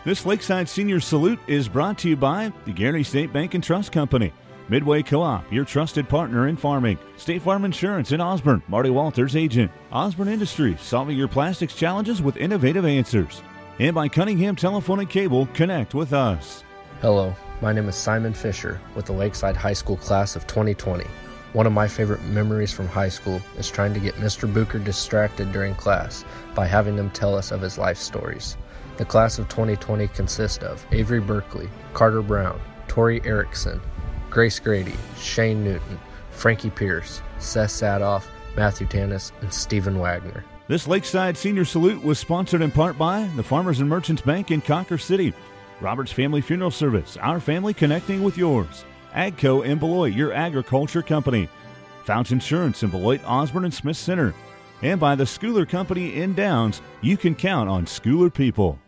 This Lakeside Senior Salute is brought to you by the Guaranty State Bank and Trust Company, Midway Co-op, your trusted partner in farming, State Farm Insurance in Osborne, Marty Walters agent, Osborne Industries, solving your plastics challenges with innovative answers, and by Cunningham Telephone and Cable. Connect with us. Hello, my name is Simon Fisher with the Lakeside High School class of 2020. One of my favorite memories from high school is trying to get Mr. Bucher distracted during class by having him tell us of his life stories. The class of 2020 consists of Avery Berkeley, Carter Brown, Tori Erickson, Grace Grady, Shane Newton, Frankie Pierce, Seth Sadoff, Matthew Tanis, and Stephen Wagner. This Lakeside Senior Salute was sponsored in part by the Farmers and Merchants Bank in Cawker City, Roberts Family Funeral Service, our family connecting with yours, Agco in Beloit, your agriculture company, Fouch Insurance in Beloit, Osborne, and Smith Center, and by the Schooler Company in Downs. You can count on Schooler people.